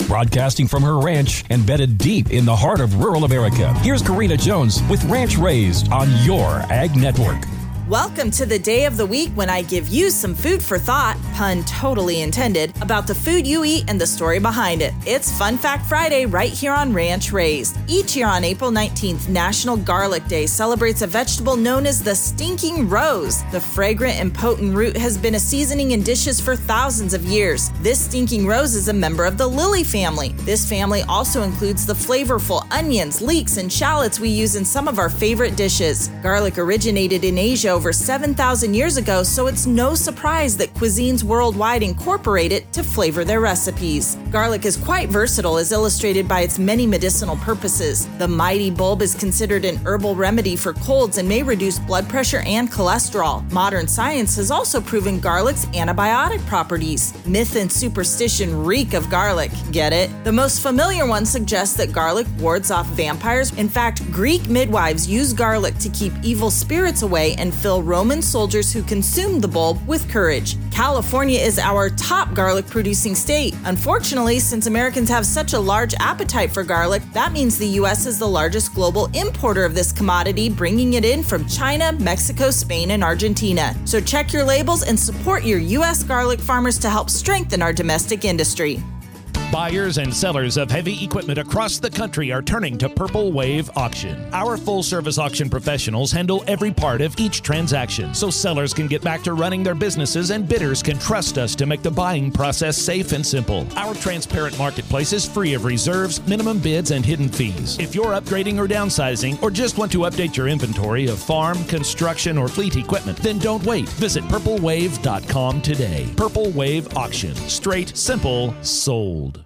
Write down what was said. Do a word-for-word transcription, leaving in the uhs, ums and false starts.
Broadcasting from her ranch embedded deep in the heart of rural America, here's Karina Jones with Ranch Raised on your Ag Network. Welcome to the day of the week when I give you some food for thought, pun totally intended, about the food you eat and the story behind it. It's Fun Fact Friday right here on Ranch Raised. Each year on April nineteenth, National Garlic Day celebrates a vegetable known as the stinking rose. The fragrant and potent root has been a seasoning in dishes for thousands of years. This stinking rose is a member of the lily family. This family also includes the flavorful onions, leeks, and shallots we use in some of our favorite dishes. Garlic originated in Asia over seven thousand years ago, so it's no surprise that cuisines worldwide incorporate it to flavor their recipes. Garlic is quite versatile, as illustrated by its many medicinal purposes. The mighty bulb is considered an herbal remedy for colds and may reduce blood pressure and cholesterol. Modern science has also proven garlic's antibiotic properties. Myth and superstition reek of garlic. Get it? The most familiar one suggests that garlic wards off vampires. In fact, Greek midwives used garlic to keep evil spirits away and fill Roman soldiers who consumed the bulb with courage. California is our top garlic-producing state. Unfortunately, since Americans have such a large appetite for garlic, that means the U S is the largest global importer of this commodity, bringing it in from China, Mexico, Spain, and Argentina. So check your labels and support your U S garlic farmers to help strengthen our domestic industry. Buyers and sellers of heavy equipment across the country are turning to Purple Wave Auction. Our full-service auction professionals handle every part of each transaction, so sellers can get back to running their businesses and bidders can trust us to make the buying process safe and simple. Our transparent marketplace is free of reserves, minimum bids, and hidden fees. If you're upgrading or downsizing, or just want to update your inventory of farm, construction, or fleet equipment, then don't wait. Visit purple wave dot com today. Purple Wave Auction. Straight, simple, sold.